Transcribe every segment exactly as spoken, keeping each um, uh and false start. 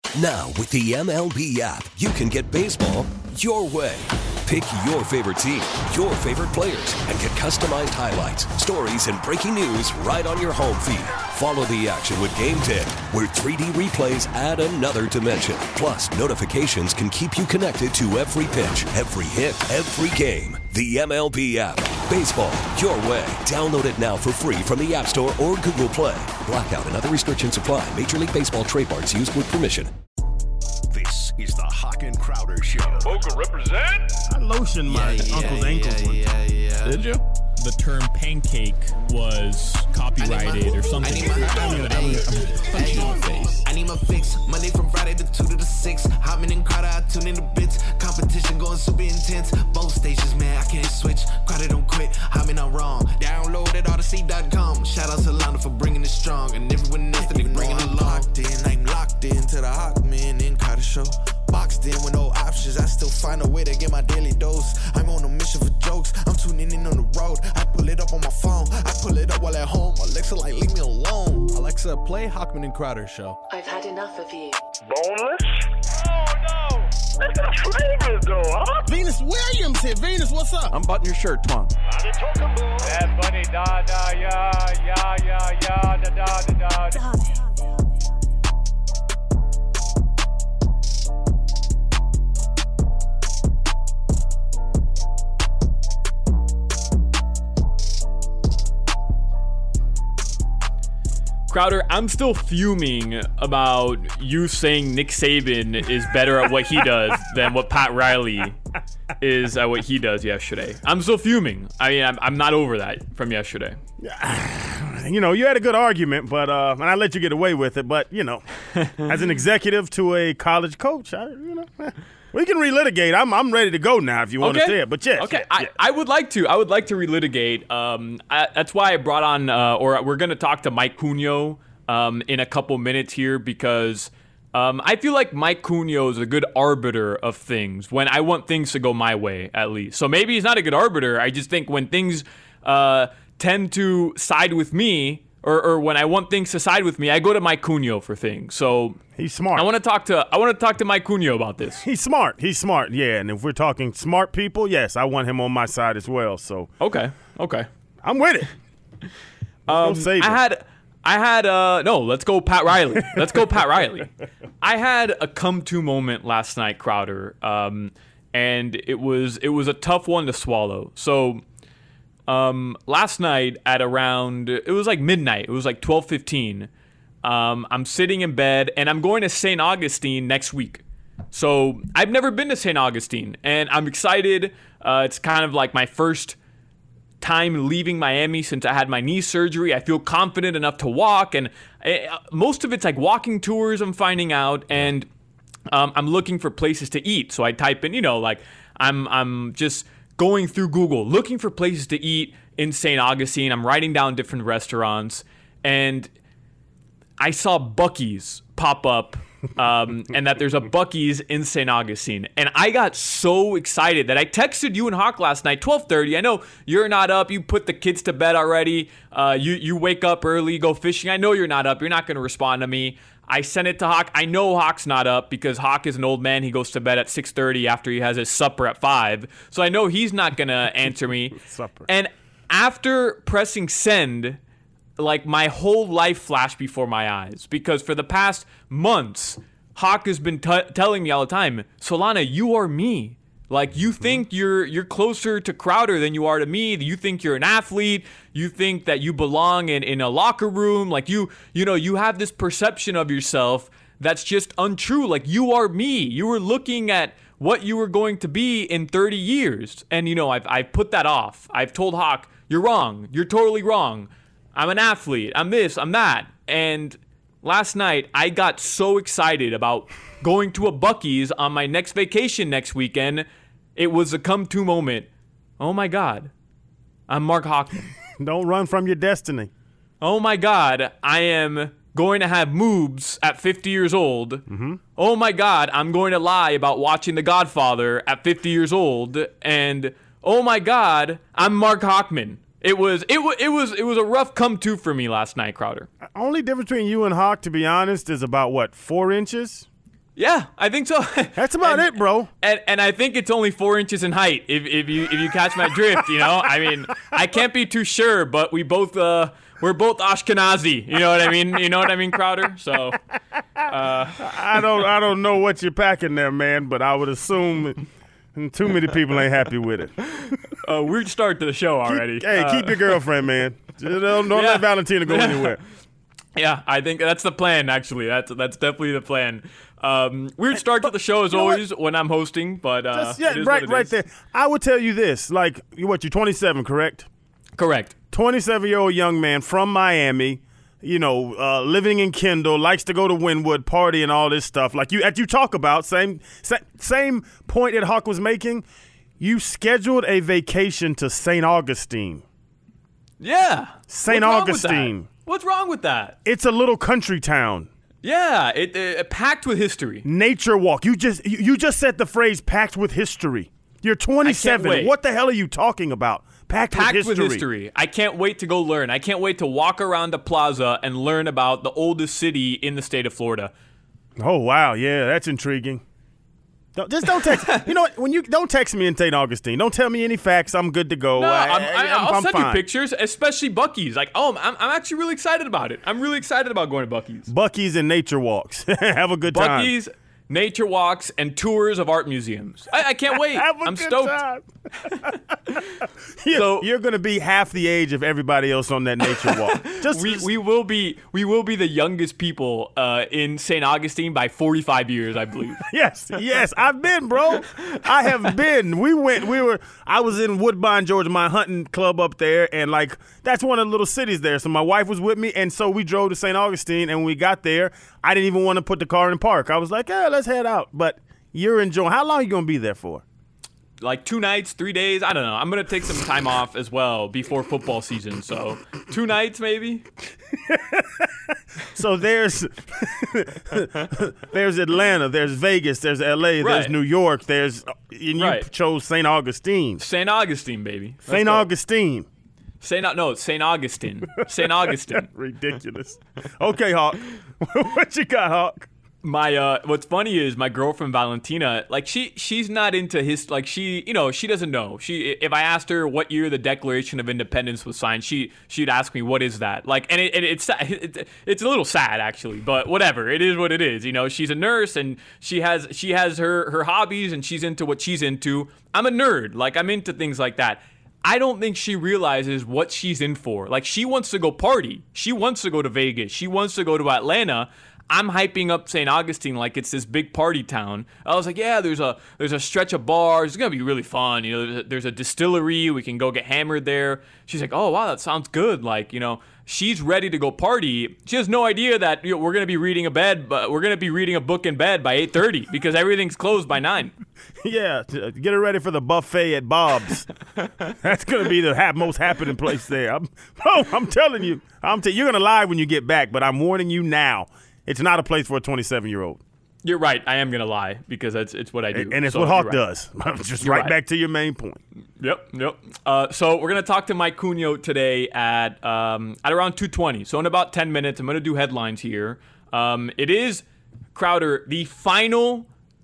Now, with the M L B app, you can get baseball your way. Pick your favorite team, your favorite players, and get customized highlights, stories, and breaking news right on your home feed. Follow the action with Game ten, where three D replays add another dimension. Plus, notifications can keep you connected to every pitch, every hit, every game. The M L B app. Baseball your way. Download it now for free from the App Store or Google Play. Blackout and other restrictions apply. Major League Baseball trademarks used with permission. This is the Hawk and Crowder Show. Boca represent. I lotioned my yeah, uncle's yeah, ankles yeah, one time. yeah, yeah. Did you? The term pancake was copyrighted my, or something. I need my, I'm gonna, I'm gonna punch you in the face. I need my fix. Monday from Friday to two to the six. Hotman and Crowder, I tune in the bits. Competition going super intense. Both stations, man, I can't switch. Crowder don't quit. Hotman, I'm wrong. Download at odyssey dot com. Shout out to Lana for bringing it strong. And everyone else that they bringing it along. Locked in, I'm locked into the Hawkman and Crowder Show. Boxed in with no options. I still find a way to get my daily dose. I'm on a mission for jokes. I'm tuning in on the road. I pull it up on my phone. I pull it up while at home. Alexa, like, leave me alone. Alexa, play Hawkman and Crowder Show. I've had enough of you. Boneless? Oh, no. That's not flavors, though, huh? Venus Williams here. Venus, what's up? I'm buttoning your shirt, Twan. Bad Bunny, da, da, ya, ya, ya, ya, da, da, da, da. Crowder, I'm still fuming about you saying Nick Saban is better at what he does than what Pat Riley is at what he does yesterday. I'm still fuming. I mean, I'm, I'm not over that from yesterday. You know, you had a good argument, but uh, and I let you get away with it. But you know, as an executive to a college coach, I, you know, we can relitigate. I'm I'm ready to go now if you want okay. to say it. But yes, okay, yeah, I, yeah. I would like to. I would like to relitigate. Um, I, that's why I brought on, uh, or we're going to talk to Mike Cunio um, in a couple minutes here because um, I feel like Mike Cunio is a good arbiter of things when I want things to go my way, at least. So maybe he's not a good arbiter. I just think when things uh, tend to side with me, or, or when I want things to side with me, I go to Mike Cunio for things. So he's smart. I want to talk to I want to talk to Mike Cunio about this. He's smart. He's smart. Yeah, and if we're talking smart people, yes, I want him on my side as well. So okay, okay, I'm with it. Um, go save I it. had, I had, uh, no, let's go Pat Riley. Let's go Pat Riley. I had a come-to moment last night, Crowder, um, and it was it was a tough one to swallow. So um, last night at around, it was like midnight. It was like twelve fifteen. Um, I'm sitting in bed, and I'm going to Saint Augustine next week. So I've never been to Saint Augustine, and I'm excited. Uh, it's kind of like my first time leaving Miami since I had my knee surgery. I feel confident enough to walk, and uh, most of it's like walking tours I'm finding out, and um, I'm looking for places to eat. So I type in, you know, like I'm I'm just going through Google, looking for places to eat in Saint Augustine. I'm writing down different restaurants, and I saw Buc-ee's pop up, um, and that there's a Buc-ee's in Saint Augustine. And I got so excited that I texted you and Hawk last night, twelve thirty. I know you're not up. You put the kids to bed already. Uh, you, you wake up early, go fishing. I know you're not up. You're not going to respond to me. I sent it to Hawk. I know Hawk's not up because Hawk is an old man. He goes to bed at six thirty after he has his supper at five. So I know he's not going to answer me. Supper. And after pressing send, like my whole life flashed before my eyes because for the past months, Hawk has been t- telling me all the time, Solana, you are me. Like you think you're you're closer to Crowder than you are to me. You think you're an athlete. You think that you belong in, in a locker room. Like you, you know, you have this perception of yourself that's just untrue. Like you are me. You were looking at what you were going to be in thirty years. And you know, I've I've put that off. I've told Hawk, you're wrong. You're totally wrong. I'm an athlete. I'm this, I'm that. And last night, I got so excited about going to a Buc-ee's on my next vacation next weekend. It was a come-to moment. Oh, my God. I'm Mark Hawkman. Don't run from your destiny. Oh, my God. I am going to have moobs at fifty years old. Mm-hmm. Oh, my God. I'm going to lie about watching The Godfather at fifty years old. And, oh, my God, I'm Mark Hawkman. It was it was it was it was a rough come to for me last night, Crowder. Only difference between you and Hawk, to be honest, is about what, four inches? Yeah, I think so. That's about and, it, bro. And and I think it's only four inches in height. If if you if you catch my drift, you know. I mean, I can't be too sure, but we both uh we're both Ashkenazi. You know what I mean? You know what I mean, Crowder? So. Uh, I don't I don't know what you're packing there, man, but I would assume too many people ain't happy with it. uh, weird start to the show already. Keep, hey, uh, keep your girlfriend, man. Don't, don't yeah. let Valentina go anywhere. Yeah, I think that's the plan, actually. That's that's definitely the plan. Um, weird start to the show, as you know always, when I'm hosting, but uh, Just, yeah, it is right, what it right is. there. I would tell you this, like, you what, you're twenty-seven, correct? Correct. twenty-seven-year-old young man from Miami, you know, uh, living in Kendall, likes to go to Wynwood, party and all this stuff. Like you, as you talk about, same, same point that Hawk was making, you scheduled a vacation to Saint Augustine. Yeah. Saint What's wrong with Augustine. that? What's wrong with that? It's a little country town. Yeah, it, it packed with history. Nature walk. You just you, you just said the phrase packed with history. You're twenty-seven. wait. What the hell are you talking about? Packed, Packed with history. with history. I can't wait to go learn. I can't wait to walk around the plaza and learn about the oldest city in the state of Florida. Oh wow, yeah, that's intriguing. Don't, just don't text. You know what? When you don't text me in Saint Augustine, don't tell me any facts. I'm good to go. No, I, I'm, I, I'm, I'll I'm send fine. you pictures, especially Buc-ee's. Like, oh, I'm, I'm actually really excited about it. I'm really excited about going to Buc-ee's. Buc-ee's and nature walks. Have a good time. Buc-ee's, nature walks, and tours of art museums. I, I can't wait. Have a I'm good stoked. time. you're So- you're going to be half the age of everybody else on that nature walk. Just We, we will be we will be the youngest people uh, in Saint Augustine by forty-five years, I believe. Yes, yes, I've been, bro. I have been. We went. We were. I was in Woodbine, Georgia, my hunting club up there, and like that's one of the little cities there. So my wife was with me, and so we drove to Saint Augustine. And when we got there, I didn't even want to put the car in park. I was like, "Yeah, let's head out." But you're enjoying. How long are you gonna be there for? Like two nights, three days. I don't know. I'm gonna take some time off as well before football season. So two nights maybe. So there's there's Atlanta, there's Vegas, there's L A, there's Right. New York, there's and you Right. chose Saint Augustine. Saint Augustine, baby. Let's Saint go. Augustine. Saint no, Saint Augustine. Saint Augustine. Ridiculous. Okay, Hawk. What you got, Hawk? My uh what's funny is my girlfriend Valentina, like she she's not into his like she you know, she doesn't know. She if I asked her what year the Declaration of Independence was signed, she she'd ask me what is that? Like and it, it it's it, it's a little sad actually, but whatever. It is what it is. You know, she's a nurse and she has she has her her hobbies and she's into what she's into. I'm a nerd. Like I'm into things like that. I don't think she realizes what she's in for. Like she wants to go party. She wants to go to Vegas. She wants to go to Atlanta. I'm hyping up Saint Augustine like it's this big party town. I was like, yeah, there's a there's a stretch of bars. It's gonna be really fun. You know, there's a, there's a distillery. We can go get hammered there. She's like, oh wow, that sounds good. Like, you know, she's ready to go party. She has no idea that you know, we're gonna be reading a bed, but we're gonna be reading a book in bed by eight thirty because everything's closed by nine. Yeah, t- get her ready for the buffet at Bob's. That's gonna be the ha- most happening place there. I'm, oh, I'm telling you, I'm t- you're gonna lie when you get back, but I'm warning you now. It's not a place for a twenty-seven-year-old. You're right. I am gonna lie because it's it's what I do. And it's So what Hawk you're right. does. Just You're right, right. back to your main point. Yep, yep. Uh, so we're gonna talk to Mike Cunio today at um, at around two twenty. So in about ten minutes, I'm gonna do headlines here. Um, it is Crowder the final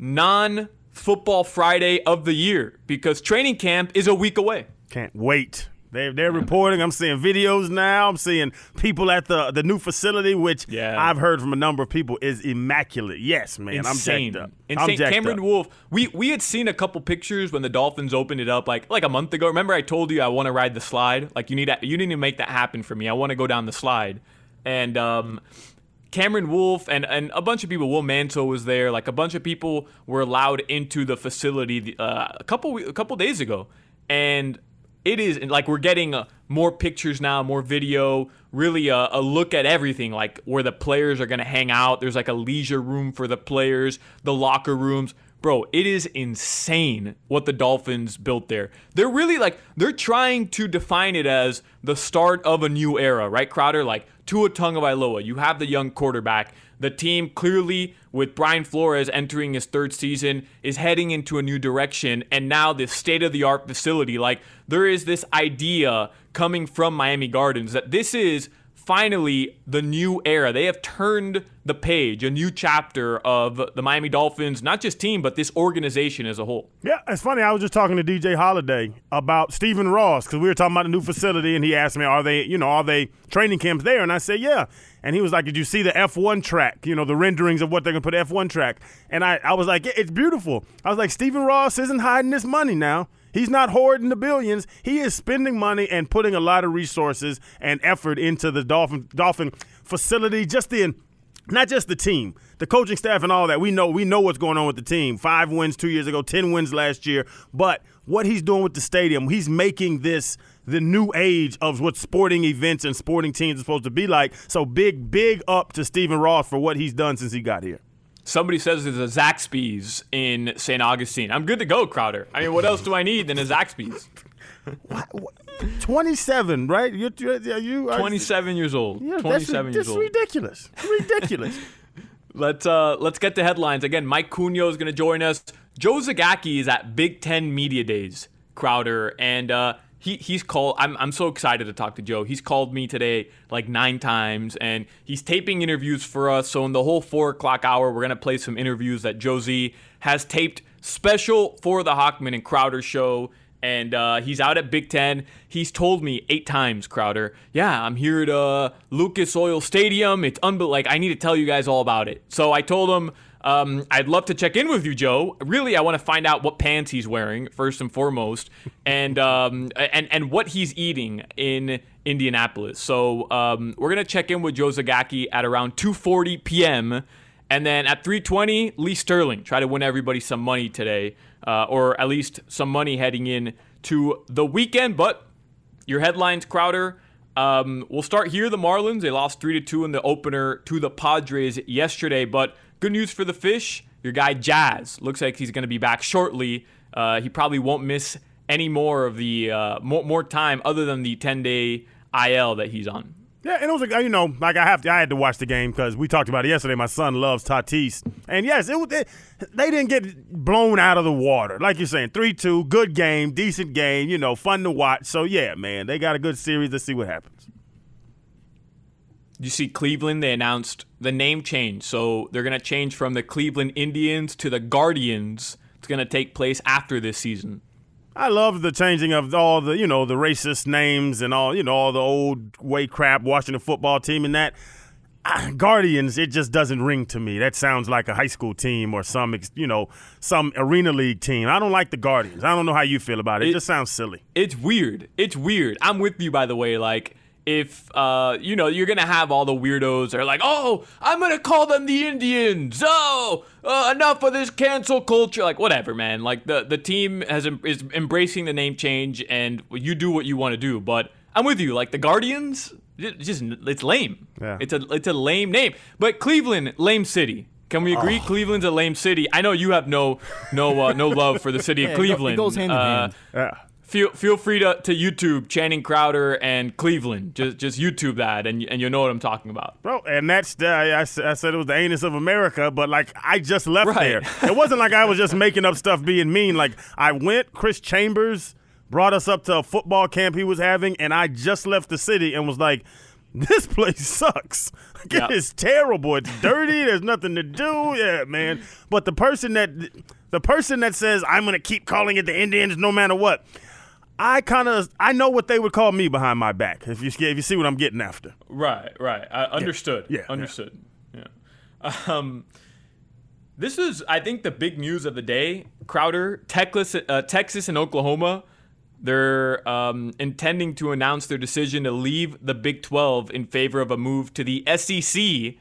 non-football Friday of the year because training camp is a week away. Can't wait. They're, they're reporting. I'm seeing videos now. I'm seeing people at the, the new facility, which Yeah. I've heard from a number of people is immaculate. Yes, man. Insane. I'm jacked up. Insane. I'm jacked Cameron up. Wolf. We we had seen a couple pictures when the Dolphins opened it up like like a month ago. Remember I told you I want to ride the slide? Like you need to, you need to make that happen for me. I want to go down the slide. And um Cameron Wolf and, and a bunch of people, Will Mantle was there. Like a bunch of people were allowed into the facility uh, a couple a couple days ago. And it is like we're getting uh, more pictures now, more video, really a, a look at everything, like where the players are going to hang out. There's like a leisure room for the players, the locker rooms. Bro, it is insane what the Dolphins built there. They're really like, they're trying to define it as the start of a new era, right, Crowder? Like Tua Tagovailoa, you have the young quarterback. The team clearly, with Brian Flores entering his third season, is heading into a new direction. And now this state-of-the-art facility, like there is this idea coming from Miami Gardens that this is finally the new era. They have turned the page, a new chapter of the Miami Dolphins, not just team, but this organization as a whole. Yeah, it's funny. I was just talking to D J Holiday about Stephen Ross because we were talking about the new facility, and he asked me, "Are they, you know, are they training camps there?" And I said, "Yeah." And he was like, "Did you see the F one track? You know, the renderings of what they're gonna put F one track?" And I, I was like, yeah, "It's beautiful." I was like, "Stephen Ross isn't hiding this money now. He's not hoarding the billions. He is spending money and putting a lot of resources and effort into the Dolphin Dolphin facility, just the." Not just the team, the coaching staff and all that. We know we know what's going on with the team. Five wins two years ago, ten wins last year. But what he's doing with the stadium, he's making this the new age of what sporting events and sporting teams are supposed to be like. So big, big up to Stephen Ross for what he's done since he got here. Somebody says there's a Zaxby's in Saint Augustine. I'm good to go, Crowder. I mean, what else do I need than a Zaxby's? What, what? twenty-seven, right? You, you, you are, twenty-seven years old. Yeah, twenty-seven that's, years old. That's ridiculous. Ridiculous. Let's uh, let's get to headlines. Again, Mike Cunio is going to join us. Joe Zagacki is at Big Ten Media Days, Crowder, and uh, he he's called. I'm I'm so excited to talk to Joe. He's called me today like nine times, and he's taping interviews for us. So in the whole four o'clock hour, we're going to play some interviews that Joe Z has taped special for the Hochman and Crowder show. And uh, he's out at Big Ten. He's told me eight times, Crowder, yeah, I'm here at uh, Lucas Oil Stadium. It's unbelievable. Like, I need to tell you guys all about it. So I told him, um, I'd love to check in with you, Joe. Really, I want to find out what pants he's wearing, first and foremost, and um, and, and what he's eating in Indianapolis. So um, we're going to check in with Joe Zagacki at around two forty p.m., and then at three twenty, Lee Sterling. Try to win everybody some money today. Uh, or at least some money heading in to the weekend. But your headlines, Crowder. Um, we'll start here. The Marlins, they lost three to two in the opener to the Padres yesterday. But good news for the Fish. Your guy Jazz looks like he's going to be back shortly. Uh, he probably won't miss any more of the uh, more, more time other than the ten-day I L that he's on. Yeah, and it was like, you know, like I have to, I had to watch the game because we talked about it yesterday. My son loves Tatis, and yes, it was it, they didn't get blown out of the water, like you're saying. three two, good game, decent game, you know, fun to watch. So yeah, man, they got a good series. Let's see what happens. You see, Cleveland, they announced the name change, so they're gonna change from the Cleveland Indians to the Guardians. It's gonna take place after this season. I love the changing of all the, you know, the racist names and all, you know, all the old way crap, Washington football team and that. Uh, Guardians, it just doesn't ring to me. That sounds like a high school team or some, you know, some arena league team. I don't like the Guardians. I don't know how you feel about it. It, it just sounds silly. It's weird. It's weird. I'm with you, by the way. Like, if, uh, you know, you're going to have all the weirdos that are like, oh, I'm going to call them the Indians. Oh, uh, enough of this cancel culture. Like, whatever, man. Like, the, the team has is embracing the name change, and you do what you want to do. But I'm with you. Like, the Guardians, it just it's lame. Yeah. It's a it's a lame name. But Cleveland, lame city. Can we agree? Oh. Cleveland's a lame city. I know you have no no uh, no love for the city of yeah, Cleveland. It goes hand in uh, hand. Yeah. Feel feel free to, to YouTube Channing Crowder and Cleveland. Just just YouTube that, and and you'll know what I'm talking about. Bro, and that's the, I, I said it was the anus of America, but like I just left right. there. It wasn't like I was just making up stuff being mean. Like I went, Chris Chambers brought us up to a football camp he was having, and I just left the city and was like, this place sucks. Like, yep. It's terrible. It's dirty. There's nothing to do. Yeah, man. But the person that the person that says I'm gonna keep calling it the Indians no matter what, I kind of I know what they would call me behind my back. If you if you see what I'm getting after. Right, right. I understood. Yeah, yeah understood. Yeah. yeah. Um, this is, I think, the big news of the day. Crowder, Texas, uh, Texas, and Oklahoma. They're um, intending to announce their decision to leave the Big twelve in favor of a move to the S E C,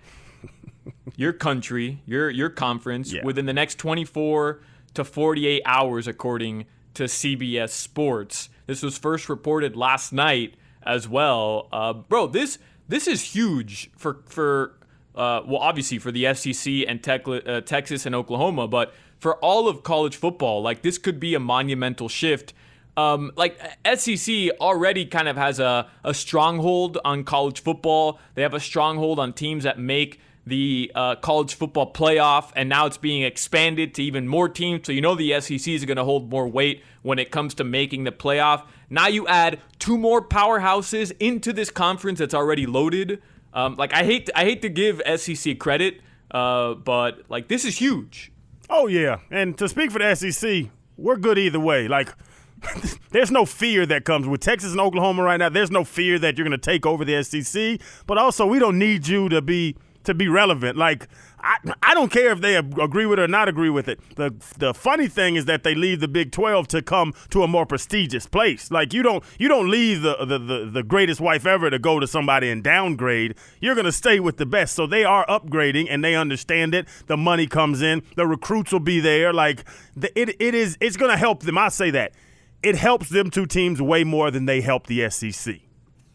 your country, your your conference, yeah. within the next twenty-four to forty-eight hours, according to C B S Sports. This was first reported last night as well. Uh, bro, this this is huge for for uh, well, obviously for the S E C and tech, uh, Texas and Oklahoma, but for all of college football, like this could be a monumental shift. Um, like S E C already kind of has a, a stronghold on college football. They have a stronghold on teams that make the uh, college football playoff, and now it's being expanded to even more teams. So you know the S E C is going to hold more weight when it comes to making the playoff. Now you add two more powerhouses into this conference that's already loaded. Um, like I hate, I hate to give S E C credit, uh, but like this is huge. Oh yeah, and to speak for the S E C, we're good either way. Like. There's no fear that comes with Texas and Oklahoma right now. There's no fear that you're going to take over the S E C, but also we don't need you to be to be relevant. Like I, I don't care if they agree with it or not agree with it. The the funny thing is that they leave the Big twelve to come to a more prestigious place. Like you don't you don't leave the the the, the greatest wife ever to go to somebody and downgrade. You're going to stay with the best. So they are upgrading and they understand it. The money comes in. The recruits will be there. Like the, it it is it's going to help them. I say that. It helps them two teams way more than they help the S E C.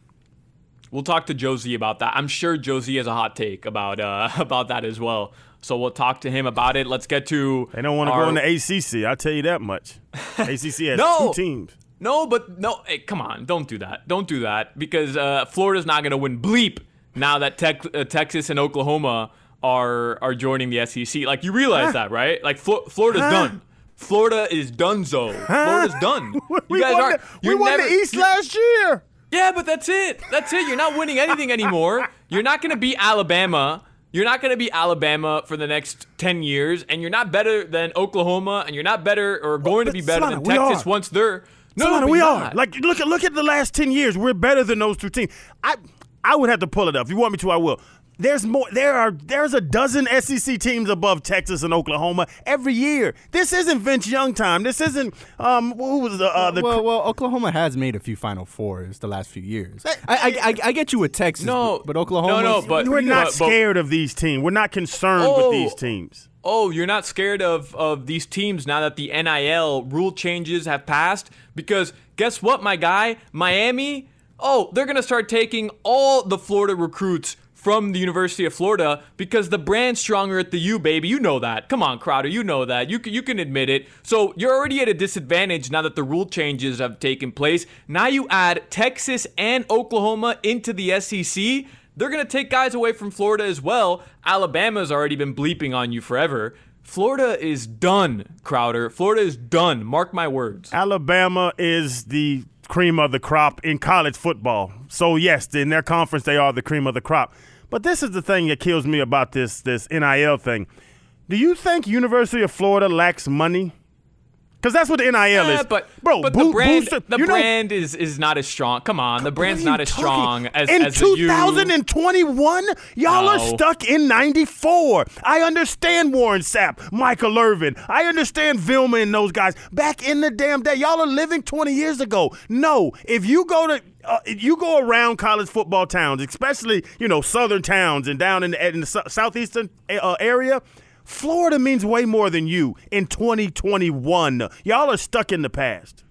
We'll talk to Josie about that. I'm sure Josie has a hot take about uh, about that as well. So we'll talk to him about it. Let's get to They don't want to our... go in the A C C. I'll tell you that much. A C C has no, two teams. No, but no. Hey, come on. Don't do that. Don't do that because uh, Florida's not going to win bleep now that tech, uh, Texas and Oklahoma are are joining the S E C. Like you realize huh? that, right? Like Flo- Florida's huh? done. Florida is donezo. Huh? Florida's done. You we guys won are. The, we won never, the East last year. Yeah, but that's it. That's it. You're not winning anything anymore. You're not going to beat Alabama. You're not going to beat Alabama for the next ten years, and you're not better than Oklahoma, and you're not better or going to be better Solana, than Texas are. once they're. No, Solana, we are. not. Like look at look at the last ten years. We're better than those two teams. I I would have to pull it up. If you want me to, I will. There's more. There are. There's a dozen S E C teams above Texas and Oklahoma every year. This isn't Vince Young time. This isn't. Um, who was the? Uh, the well, well, Oklahoma has made a few Final Fours the last few years. I, I, I, I get you with Texas. No, but, but Oklahoma. No, no, but we're not but, scared of these teams. We're not concerned oh, with these teams. Oh, you're not scared of of these teams now that the N I L rule changes have passed? Because guess what, my guy, Miami. Oh, they're gonna start taking all the Florida recruits from the University of Florida because the brand's stronger at the U, baby. You know that. Come on, Crowder. You know that. You can, you can admit it. So you're already at a disadvantage now that the rule changes have taken place. Now you add Texas and Oklahoma into the S E C. They're going to take guys away from Florida as well. Alabama's already been bleeping on you forever. Florida is done, Crowder. Florida is done. Mark my words. Alabama is the cream of the crop in college football. So, yes, in their conference, they are the cream of the crop. But this is the thing that kills me about this this N I L thing. Do you think University of Florida lacks money? Because that's what the N I L yeah, is. But, Bro, but boo- the brand, booster, the you know, brand is, is not as strong. Come on, the brand's not as talking? strong as, in as the U. twenty twenty-one, y'all No. are stuck in ninety-four. I understand Warren Sapp, Michael Irvin. I understand Vilma and those guys. Back in the damn day, y'all are living twenty years ago. No, if you go to Uh, if you go around college football towns, especially, you know, southern towns and down in the, in the su- southeastern uh, area, Florida means way more than you in twenty twenty-one. Y'all are stuck in the past.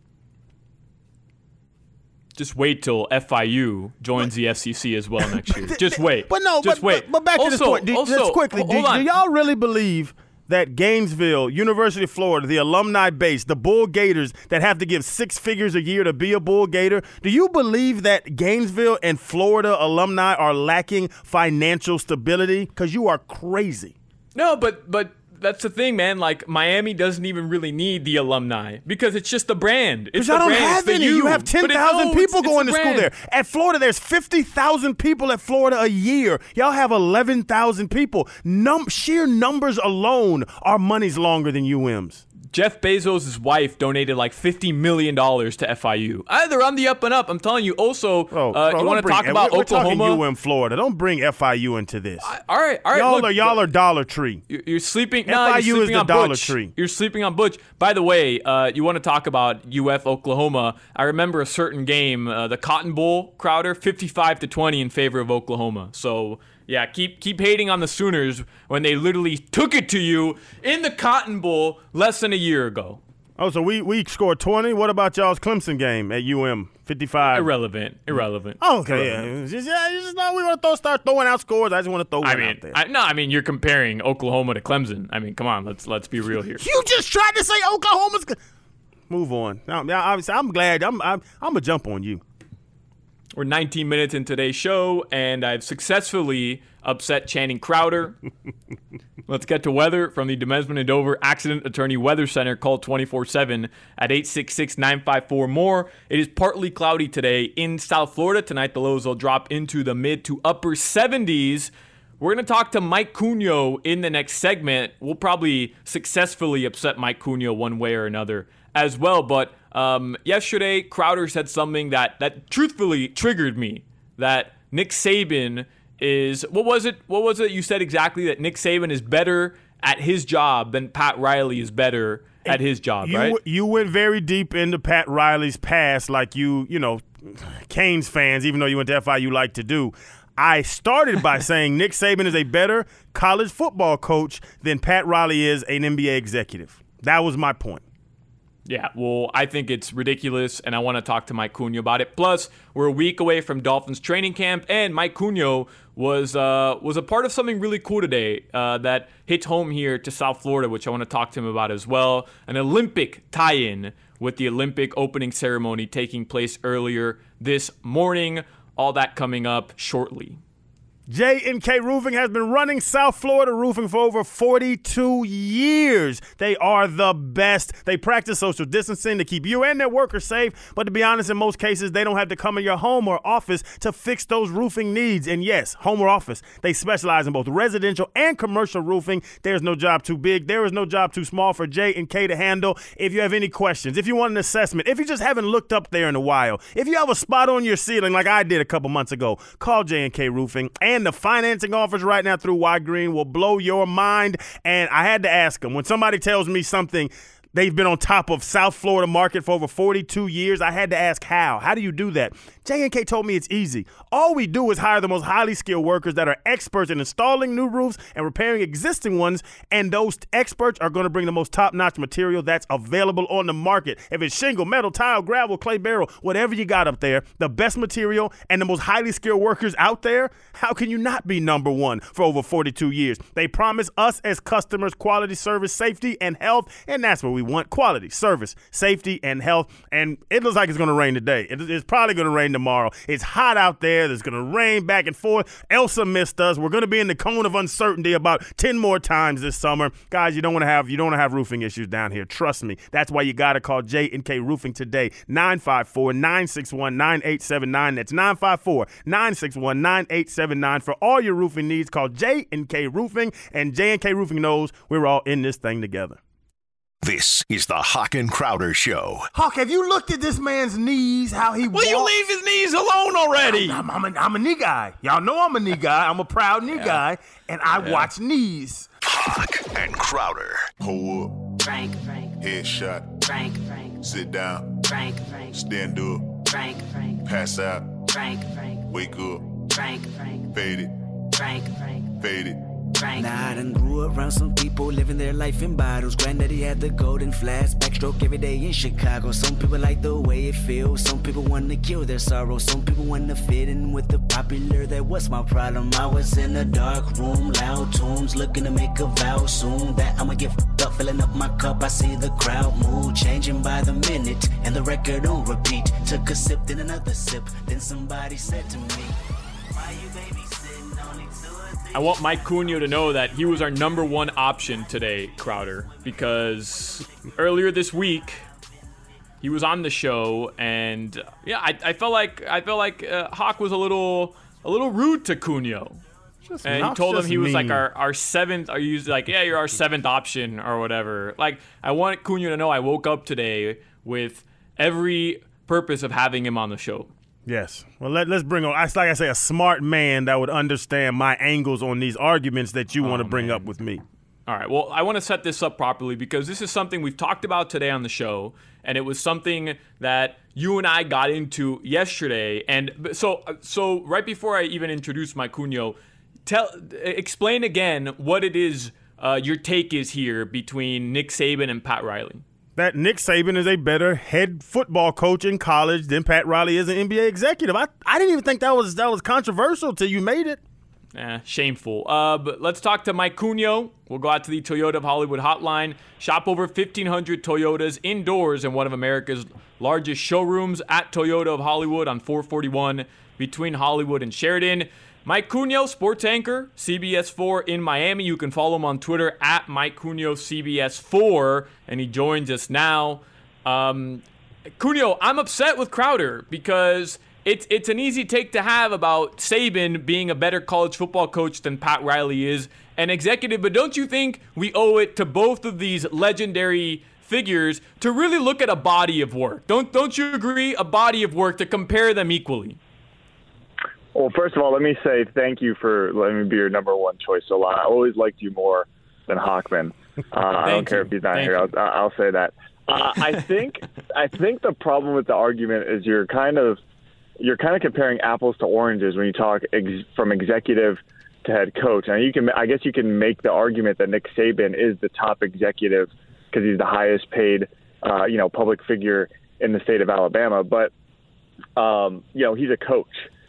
Just wait till F I U joins the S E C as well next year. Just wait. But no, just but, wait. but, but back also, to this point. Do, also, just quickly, hold do, on. do y'all really believe that Gainesville, University of Florida, the alumni base, the Bull Gators that have to give six figures a year to be a Bull Gator, do you believe that Gainesville and Florida alumni are lacking financial stability? Because you are crazy. No, but but that's the thing, man. Like, Miami doesn't even really need the alumni because it's just the brand. It's Because the y'all don't brand. have It's the any. U. You have But ten it- thousand no, people it's- going it's to the school there. brand. At Florida, there's fifty thousand people at Florida a year. Y'all have eleven thousand people. Num- sheer numbers alone are money's longer than U M's. Jeff Bezos' wife donated like fifty million dollars to F I U. Uh, they're on the up and up. I'm telling you. Also, Bro, uh, bro, you want to don't talk bring- about we're, Oklahoma? We're talking U M Florida. Don't bring F I U into this. I- all right, all right. y'all look, are y'all the- are Dollar Tree. You're you're sleeping. F I U No, you're is sleeping the on Dollar Butch. Tree. You're sleeping on Butch. By the way, uh, you want to talk about U F Oklahoma? I remember a certain game, uh, the Cotton Bowl. Crowder, fifty-five to twenty in favor of Oklahoma. So yeah, keep keep hating on the Sooners when they literally took it to you in the Cotton Bowl less than a year ago. Oh, so we, we scored twenty. What about y'all's Clemson game at U M? fifty-five. Irrelevant. Irrelevant. Oh, okay, yeah. Irrelevant. It's just, yeah, you just know we want to throw, start throwing out scores. I just want to throw one I mean, out there. I, no, I mean you're comparing Oklahoma to Clemson. I mean, come on, let's let's be real here. You just tried to say Oklahoma's. Good. Move on. Now, now, obviously, I'm glad. I'm I'm I'm gonna jump on you. We're nineteen minutes in today's show, and I've successfully upset Channing Crowder. Let's get to weather from the Demesman and Dover Accident Attorney Weather Center. Call twenty-four seven at eight six six, nine five four, M O R E. It is partly cloudy today in South Florida. Tonight, the lows will drop into the mid to upper seventies. We're going to talk to Mike Cunha in the next segment. We'll probably successfully upset Mike Cunha one way or another as well. But um, yesterday, Crowder said something that, that truthfully triggered me. That Nick Saban is, what was it? What was it you said exactly? That Nick Saban is better at his job than Pat Riley is better at his job, you, right? You went very deep into Pat Riley's past, like you, you know, Canes fans, even though you went to F I U, like to do. I started by saying Nick Saban is a better college football coach than Pat Riley is an N B A executive. That was my point. Yeah, well, I think it's ridiculous, and I want to talk to Mike Cunha about it. Plus, we're a week away from Dolphins training camp, and Mike Cunha was uh, was a part of something really cool today uh, that hits home here to South Florida, which I want to talk to him about as well. An Olympic tie-in with the Olympic opening ceremony taking place earlier this morning. All that coming up shortly. J and K Roofing has been running South Florida roofing for over forty-two years. They are the best. They practice social distancing to keep you and their workers safe. But to be honest, in most cases, they don't have to come in your home or office to fix those roofing needs. And yes, home or office. They specialize in both residential and commercial roofing. There's no job too big. There is no job too small for J and K to handle. If you have any questions, if you want an assessment, if you just haven't looked up there in a while, if you have a spot on your ceiling like I did a couple months ago, call J and K Roofing. And the financing offers right now through Y Green will blow your mind. And I had to ask them, when somebody tells me something, they've been on top of South Florida market for over forty-two years, I had to ask how. How do you do that? J and K told me it's easy. All we do is hire the most highly skilled workers that are experts in installing new roofs and repairing existing ones, and those experts are going to bring the most top-notch material that's available on the market. If it's shingle, metal, tile, gravel, clay barrel, whatever you got up there, the best material and the most highly skilled workers out there, how can you not be number one for over forty-two years? They promise us as customers quality service, safety, and health, and that's what we want: quality service, safety, and health. And it looks like it's going to rain today. It's probably going to rain tomorrow. It's hot out there. There's going to rain back and forth. Elsa missed us. We're going to be in the cone of uncertainty about ten more times this summer. Guys, you don't want to have you don't want to have roofing issues down here. Trust me. That's why you got to call J and K Roofing today. nine five four, nine six one, nine eight seven nine. That's nine five four, nine six one, nine eight seven nine. For all your roofing needs, call J and K Roofing. And J and K Roofing knows we're all in this thing together. This is the Hawk and Crowder Show. Hawk, have you looked at this man's knees, how he Will walks? you leave his knees alone already? I'm, I'm, a, I'm a knee guy. Y'all know I'm a knee guy. I'm a proud knee yeah. guy, and I yeah. watch knees. Hawk and Crowder. Pull up. Frank, Frank. Headshot. Frank, Frank. Sit down. Frank, Frank. Stand up. Frank, Frank. Pass out. Frank, Frank. Wake up. Frank, Frank. Fade it. Frank, Frank. Fade it. Nah, I done grew around some people living their life in bottles. Granddaddy had the golden flash, backstroke every day in Chicago. Some people like the way it feels. Some people want to kill their sorrow. Some people want to fit in with the popular. That was my problem. I was in a dark room, loud tunes, looking to make a vow soon that I'ma get f***ed up, filling up my cup. I see the crowd mood changing by the minute, and the record on repeat. Took a sip, then another sip. Then somebody said to me, why you babysitting only two or three? I want Mike Cunha to know that he was our number one option today, Crowder, because earlier this week he was on the show, and yeah, I, I felt like I felt like uh, Hawk was a little a little rude to Cunha, just and he told him he was mean. like our, our seventh. Are you like yeah, you're our seventh option or whatever. Like I want Cunha to know I woke up today with every purpose of having him on the show. Yes. Well, let, let's bring on, like I say, a smart man that would understand my angles on these arguments that you oh, want to bring man. up with me. All right. Well, I want to set this up properly because this is something we've talked about today on the show, and it was something that you and I got into yesterday. And so, so right before I even introduce Mike Cunha, tell, explain again what it is uh, your take is here between Nick Saban and Pat Riley. That Nick Saban is a better head football coach in college than Pat Riley is an N B A executive. I, I didn't even think that was that was controversial till you made it. Eh, shameful. Uh, but let's talk to Mike Cunio. We'll go out to the Toyota of Hollywood hotline. Shop over fifteen hundred Toyotas indoors in one of America's largest showrooms at Toyota of Hollywood on four forty-one between Hollywood and Sheridan. Mike Cunio, sports anchor, C B S four in Miami. You can follow him on Twitter at Mike Cunio C B S four, and he joins us now. Um, Cunio, I'm upset with Crowder because it's it's an easy take to have about Saban being a better college football coach than Pat Riley is, an executive. But don't you think we owe it to both of these legendary figures to really look at a body of work? Don't don't you agree? A body of work to compare them equally. Well, first of all, let me say thank you for letting me be your number one choice a lot. I always liked you more than Hochman. Uh, I don't care you. if he's not thank here. I'll, I'll say that. Uh, I think I think the problem with the argument is you're kind of you're kind of comparing apples to oranges when you talk ex- from executive to head coach. Now you can, I guess, you can make the argument that Nick Saban is the top executive because he's the highest paid, uh, you know, public figure in the state of Alabama. But um, you know, he's a coach,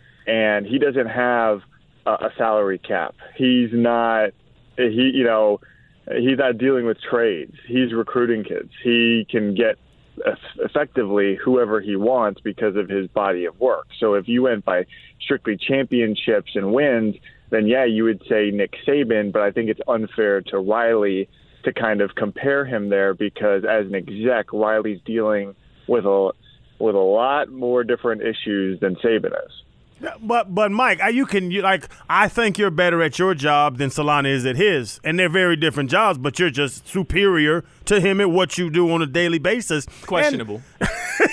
and he doesn't have a, a salary cap. He's not, he, you know. He's not dealing with trades. He's recruiting kids. He can get effectively whoever he wants because of his body of work. So if you went by strictly championships and wins, then yeah, you would say Nick Saban, but I think it's unfair to Riley to kind of compare him there because as an exec, Riley's dealing with a with a lot more different issues than Saban is. But but Mike, you can you, like I think you're better at your job than Solana is at his, and they're very different jobs. But you're just superior to him at what you do on a daily basis. Questionable. And,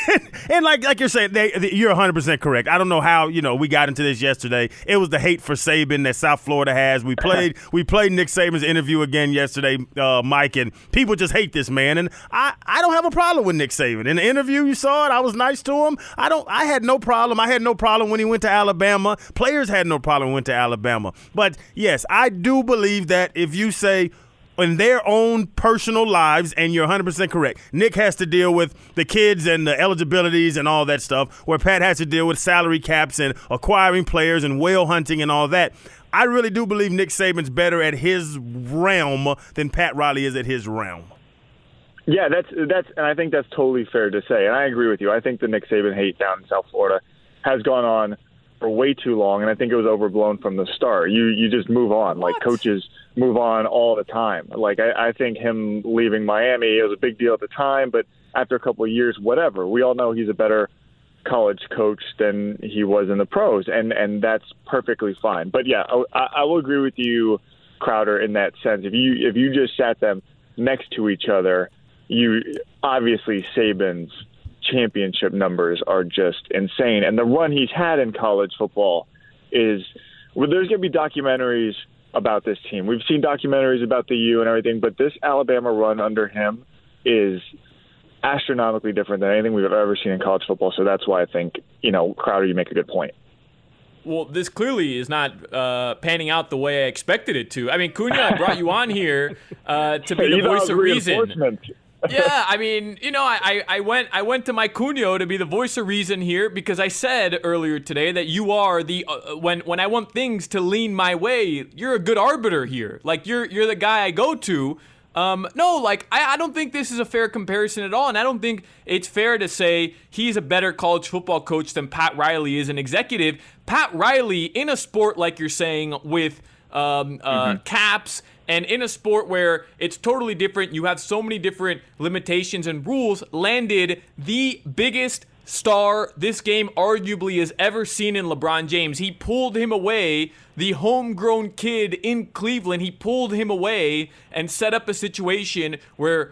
and like like you're saying, they, they, you're one hundred percent correct. I don't know how you know we got into this yesterday. It was the hate for Saban that South Florida has. We played we played Nick Saban's interview again yesterday, uh, Mike, and people just hate this man. And I, I don't have a problem with Nick Saban. In the interview, you saw it. I was nice to him. I don't. I had no problem. I had no problem when he went to Alabama. Players had no problem when he went to Alabama. But yes, I do believe that if you say in their own personal lives, and you're one hundred percent correct, Nick has to deal with the kids and the eligibilities and all that stuff, where Pat has to deal with salary caps and acquiring players and whale hunting and all that. I really do believe Nick Saban's better at his realm than Pat Riley is at his realm. Yeah, that's that's, and I think that's totally fair to say. And I agree with you. I think the Nick Saban hate down in South Florida has gone on for way too long, and I think it was overblown from the start. You you just move on. What? Like coaches move on all the time. Like I, I think him leaving Miami, it was a big deal at the time, but after a couple of years, whatever. We all know he's a better college coach than he was in the pros, and and that's perfectly fine. But yeah, I, I will agree with you, Crowder, in that sense. If you if you just sat them next to each other, you obviously Saban's championship numbers are just insane, and the run he's had in college football is well, there's going to be documentaries about this team. We've seen documentaries about the U and everything, but this Alabama run under him is astronomically different than anything we've ever seen in college football. So that's why I think, you know, Crowder, you make a good point. Well, this clearly is not uh, panning out the way I expected it to. I mean, Cunha, I brought you on here uh, to be the voice of reason. Yeah, I mean, you know, I, I went I went to Mike Cunio to be the voice of reason here because I said earlier today that you are the uh, when when I want things to lean my way, you're a good arbiter here. Like you're you're the guy I go to. Um, no, like I, I don't think this is a fair comparison at all, and I don't think it's fair to say he's a better college football coach than Pat Riley is an executive. Pat Riley in a sport like you're saying with um, uh, mm-hmm. caps. And in a sport where it's totally different, you have so many different limitations and rules, landed the biggest star this game arguably has ever seen in LeBron James. He pulled him away, the homegrown kid in Cleveland, he pulled him away and set up a situation where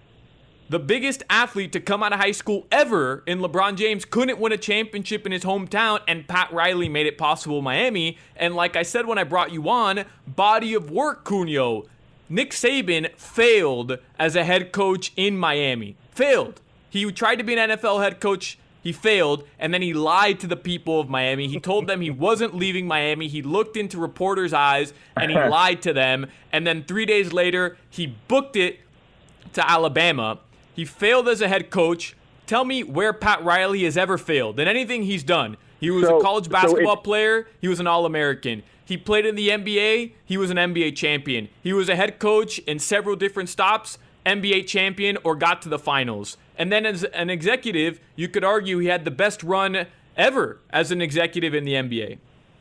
the biggest athlete to come out of high school ever in LeBron James couldn't win a championship in his hometown, and Pat Riley made it possible in Miami. And like I said when I brought you on, body of work, Cunio. Nick Saban failed as a head coach in Miami. Failed. He tried to be an N F L head coach. He failed, and then he lied to the people of Miami. He told them he wasn't leaving Miami. He looked into reporters' eyes, and he lied to them. And then three days later, he booked it to Alabama. He failed as a head coach. Tell me where Pat Riley has ever failed in anything he's done. He was so, a college basketball so player. He was an All-American. He played in the N B A. He was an N B A champion. He was a head coach in several different stops, N B A champion, or got to the finals. And then as an executive, you could argue he had the best run ever as an executive in the N B A.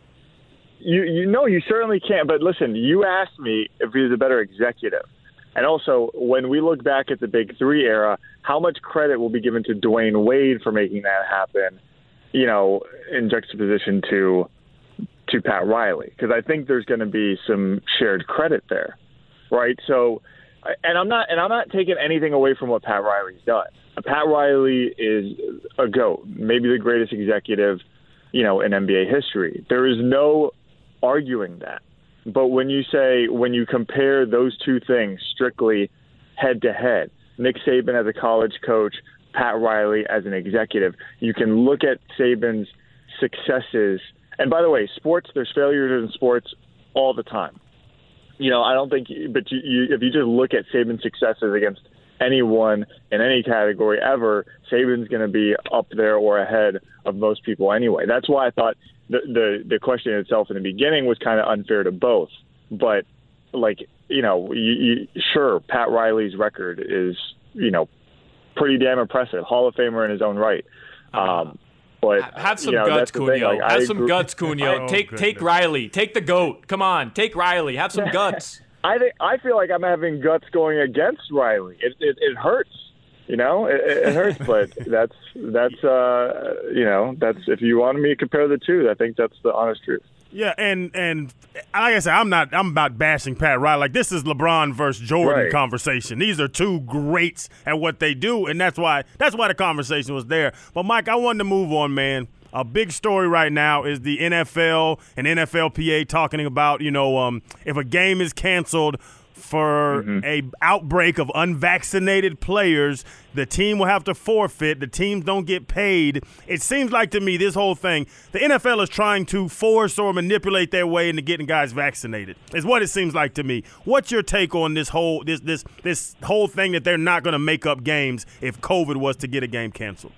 You you know you certainly can't. But listen, you asked me if he was a better executive. And also, when we look back at the Big Three era, how much credit will be given to Dwayne Wade for making that happen, you know, in juxtaposition to to Pat Riley? Because I think there's going to be some shared credit there, right? So, and I'm not and I'm not taking anything away from what Pat Riley's done. Pat Riley is a GOAT, maybe the greatest executive, you know, in N B A history. There is no arguing that. But when you say, when you compare those two things strictly head to head, Nick Saban as a college coach, Pat Riley as an executive, you can look at Saban's successes. And by the way, sports, there's failures in sports all the time. You know, I don't think, but you, you, if you just look at Saban's successes against anyone in any category ever, Saban's going to be up there or ahead of most people anyway. That's why I thought the the, the question itself in the beginning was kind of unfair to both. But, like, you know, you, you, sure, Pat Riley's record is, you know, pretty damn impressive. Hall of Famer in his own right. Um, but have some you know, guts, Cuneo. Like, have I some agree. guts, Cuneo. Oh, take goodness. take Riley. Take the GOAT. Come on, take Riley. Have some guts. I think I feel like I'm having guts going against Riley. It it, it hurts, you know. It, it hurts, but that's that's uh you know that's if you wanted me to compare the two, I think that's the honest truth. Yeah, and and like I said, I'm not I'm about bashing Pat Riley. Like, this is LeBron versus Jordan Right. conversation. These are two greats at what they do, and that's why that's why the conversation was there. But Mike, I wanted to move on, man. A big story right now is the N F L and N F L P A talking about, you know, um, if a game is canceled for Mm-hmm. a outbreak of unvaccinated players, the team will have to forfeit. The teams don't get paid. It seems like to me this whole thing, the N F L is trying to force or manipulate their way into getting guys vaccinated. Is what it seems like to me. What's your take on this whole this this this whole thing that they're not going to make up games if COVID was to get a game canceled?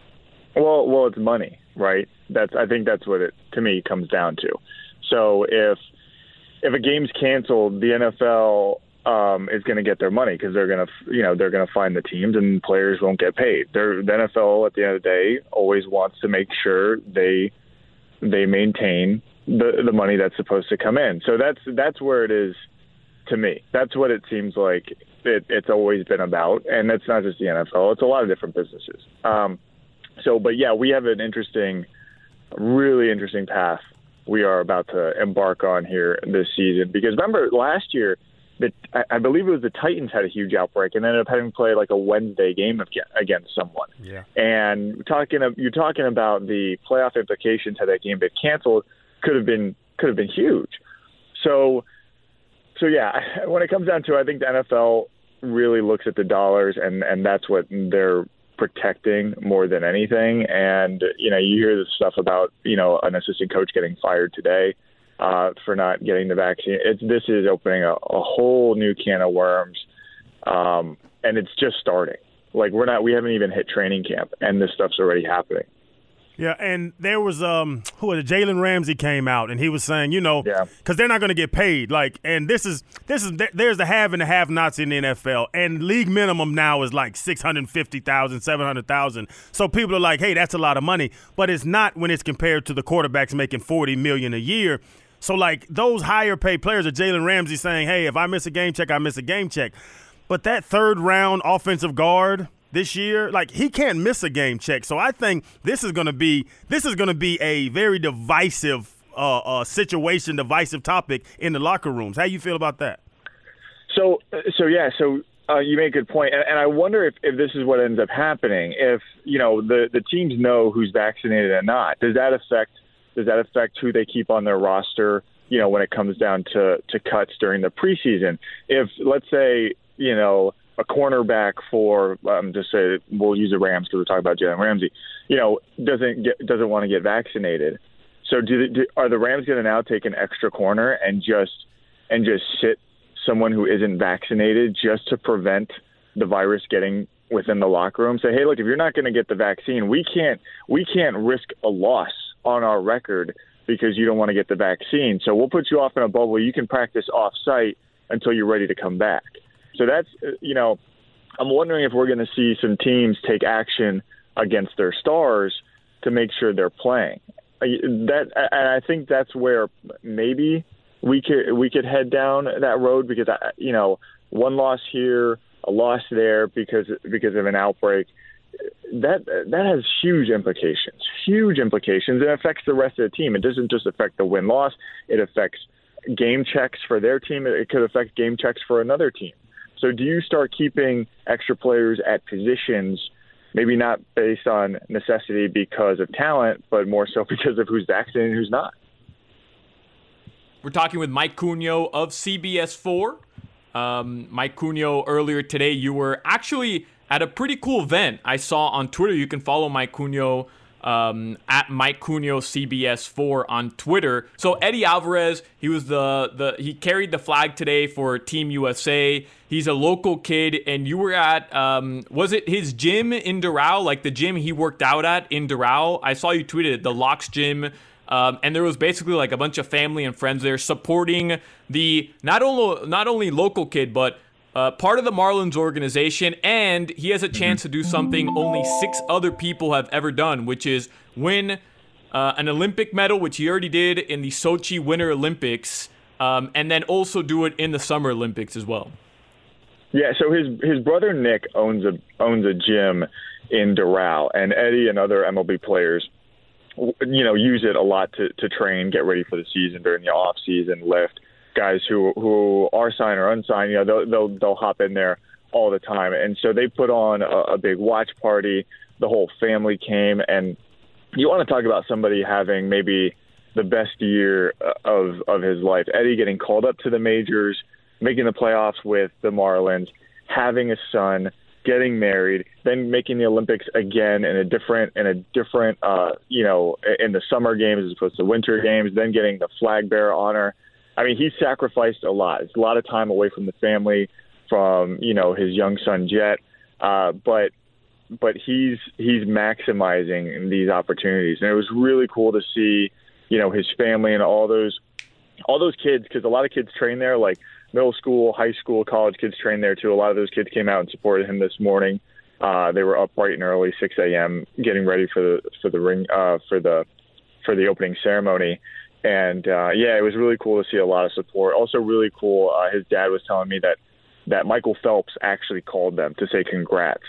Well, well, it's money, right? That's I think that's what it to me comes down to. So if if a game's canceled, the N F L um, is going to get their money because they're going to, you know, they're going to find the teams and players won't get paid. They're, the N F L at the end of the day always wants to make sure they they maintain the the money that's supposed to come in. So that's that's where it is to me. That's what it seems like it, it's always been about, and it's not just the N F L. It's a lot of different businesses. Um, so, but yeah, we have an interesting, really interesting path we are about to embark on here this season. Because remember last year, that I, I believe it was the Titans had a huge outbreak and ended up having to play like a Wednesday game against someone. Yeah. And talking, you're talking about the playoff implications had that game been canceled could have been could have been huge. So, so yeah, when it comes down to it, I think the N F L really looks at the dollars, and and that's what they're protecting more than anything. And, you know, you hear this stuff about, you know, an assistant coach getting fired today uh, for not getting the vaccine. It's, this is opening a, a whole new can of worms. Um, and it's just starting. Like, we're not, we haven't even hit training camp, and this stuff's already happening. Yeah, and there was um who was it? Jalen Ramsey came out and he was saying, you know, because yeah. they're not going to get paid. Like, and this is this is there's the have and the have-nots in the N F L, and league minimum now is like six hundred fifty thousand, seven hundred thousand. So people are like, hey, that's a lot of money, but it's not when it's compared to the quarterbacks making forty million a year. So like those higher paid players are Jalen Ramsey saying, hey, if I miss a game check, I miss a game check. But that third round offensive guard this year, like, he can't miss a game check. So I think this is going to be this is going to be a very divisive uh, uh, situation, divisive topic in the locker rooms. How you feel about that? So, so yeah, so uh, you make a good point, and, and I wonder if, if this is what ends up happening. If, you know, the, the teams know who's vaccinated and not, does that affect does that affect who they keep on their roster? You know, when it comes down to to cuts during the preseason, if let's say, you know, a cornerback for, um, just say, we'll use the Rams because we're talking about Jalen Ramsey, you know, doesn't get, doesn't want to get vaccinated. So do, do are the Rams going to now take an extra corner and just and just sit someone who isn't vaccinated just to prevent the virus getting within the locker room? Say, hey, look, if you're not going to get the vaccine, we can't we can't risk a loss on our record because you don't want to get the vaccine. So we'll put you off in a bubble. You can practice off-site until you're ready to come back. So that's, you know, I'm wondering if we're going to see some teams take action against their stars to make sure they're playing. That, and I think that's where maybe we could we could head down that road, because, you know, one loss here, a loss there because because of an outbreak, that that has huge implications, huge implications. It affects the rest of the team. It doesn't just affect the win-loss. It affects game checks for their team. It could affect game checks for another team. So do you start keeping extra players at positions, maybe not based on necessity because of talent, but more so because of who's vaccinated and who's not? We're talking with Mike Cugno of C B S four. Um, Mike Cugno, earlier today, you were actually at a pretty cool event I saw on Twitter. You can follow Mike Cugno um, at Mike Cugno C B S four on Twitter. So Eddie Alvarez, he was the the he carried the flag today for Team U S A. He's a local kid, and you were at um, was it his gym in Doral, like the gym he worked out at in Doral? I saw you tweeted it, the Locks Gym. Um, and there was basically like a bunch of family and friends there supporting the not only not only local kid, but uh, part of the Marlins organization. And he has a chance to do something only six other people have ever done, which is win uh, an Olympic medal, which he already did in the Sochi Winter Olympics, um, and then also do it in the Summer Olympics as well. Yeah, so his his brother Nick owns a owns a gym in Doral, and Eddie and other M L B players, you know, use it a lot to, to train, get ready for the season during the off season, lift. Guys who who are signed or unsigned, you know, they'll they'll, they'll hop in there all the time. And so they put on a, a big watch party. The whole family came, and you want to talk about somebody having maybe the best year of of his life. Eddie getting called up to the majors, making the playoffs with the Marlins, having a son, getting married, then making the Olympics again in a different, in a different, uh, you know, in the summer games as opposed to winter games, then getting the flag bearer honor. I mean, he sacrificed a lot. It's a lot of time away from the family, from, you know, his young son Jet, uh, but but he's he's maximizing these opportunities, and it was really cool to see, you know, his family and all those all those kids, because a lot of kids train there, like middle school, high school, college kids train there too. A lot of those kids came out and supported him this morning. Uh, they were up bright and early, six a.m., getting ready for the for the ring uh, for the for the opening ceremony. And uh, yeah, it was really cool to see a lot of support. Also, really cool. Uh, his dad was telling me that that Michael Phelps actually called them to say congrats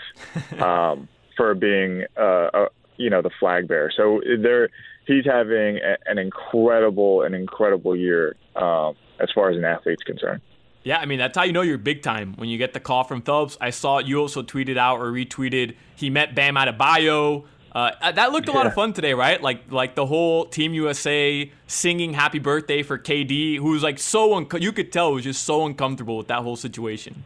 um, for being uh, uh, you know, the flag bearer. So they're he's having a, an incredible, an incredible year um, as far as an athlete's concerned. Yeah, I mean, that's how you know you're big time, when you get the call from Phelps. I saw you also tweeted out or retweeted he met Bam Adebayo. Uh, that looked a lot yeah. of fun today, right? Like like the whole Team U S A singing happy birthday for K D, who was like so, un- you could tell was just so uncomfortable with that whole situation.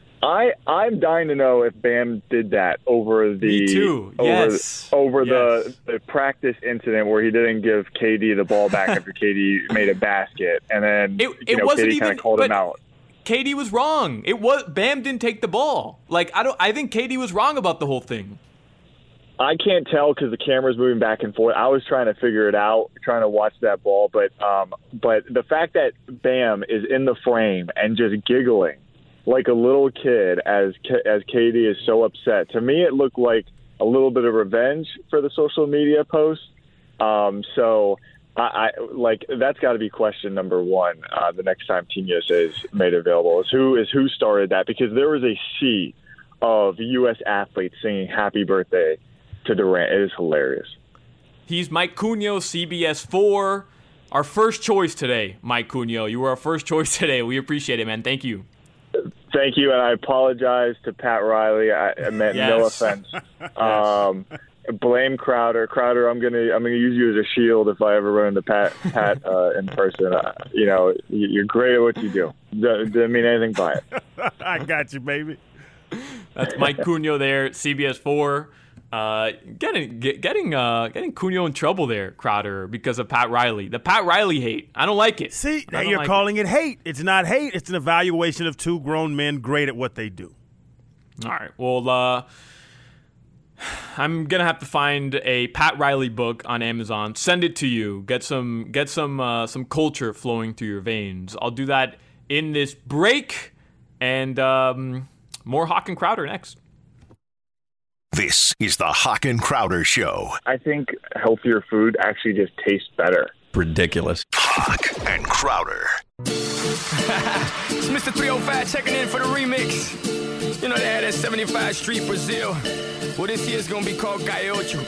I, I'm dying to know if Bam did that over the Me too. over, Yes. over yes. the, the practice incident where he didn't give K D the ball back after K D made a basket, and then It, you it know, wasn't K D even kind of called him out. K D was wrong. It was Bam didn't take the ball. Like I don't. I think K D was wrong about the whole thing. I can't tell because the camera's moving back and forth. I was trying to figure it out, trying to watch that ball, but um, but the fact that Bam is in the frame and just giggling like a little kid as as K D is so upset, to me it looked like a little bit of revenge for the social media post. Um, so I, I like that's got to be question number one. Uh, the next time Team U S A is made available is who is who started that, because there was a sea of U S athletes singing "Happy Birthday" to Durant. It is hilarious. He's Mike Cugno, C B S four. Our first choice today, Mike Cugno. You were our first choice today. We appreciate it, man. Thank you. Thank you, and I apologize to Pat Riley. I, I meant yes. no offense. Um, blame Crowder. Crowder, I'm gonna I'm gonna use you as a shield if I ever run into Pat Pat uh, in person. Uh, you know, you're great at what you do. Didn't, didn't mean anything by it. I got you, baby. That's Mike Cugno there, C B S four. Uh, getting get, getting uh getting Cugno in trouble there, Crowder, because of Pat Riley. The Pat Riley hate. I don't like it. See, now don't you're like calling it. it hate. It's not hate. It's an evaluation of two grown men great at what they do. All right. Well, uh, I'm gonna have to find a Pat Riley book on Amazon, send it to you, get some get some uh, some culture flowing through your veins. I'll do that in this break, and um, more Hawk and Crowder next. This is the Hawk and Crowder Show. I think healthier food actually just tastes better. Ridiculous. Hawk and Crowder. It's Mister three oh five checking in for the remix. You know they had that seventy-five Street Brazil. Well, this year's gonna be called Gallo. Que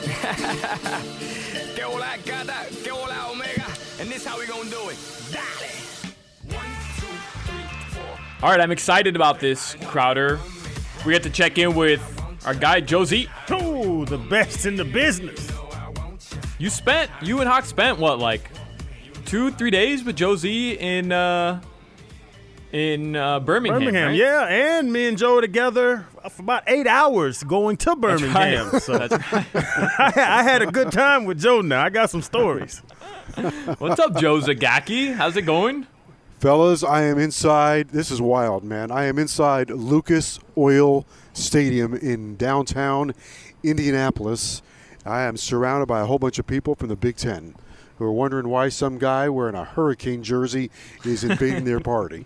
hola gata, que hola omega. And this how we gonna do it. Dale. One, two, three, four. All right, I'm excited about this, Crowder. We get to check in with our guy, Josie. Oh, the best in the business. You spent, you and Hawk spent what, like two, three days with Josie in uh, in uh, Birmingham. Birmingham, right? yeah, and me and Joe together for about eight hours going to Birmingham. That's right. So That's right. I, I had a good time with Joe. Now I got some stories. What's up, Joe Zagacki? How's it going? Fellas, I am inside. This is wild, man. I am inside Lucas Oil Stadium in downtown Indianapolis. I am surrounded by a whole bunch of people from the Big Ten who are wondering why some guy wearing a Hurricane jersey is invading their party.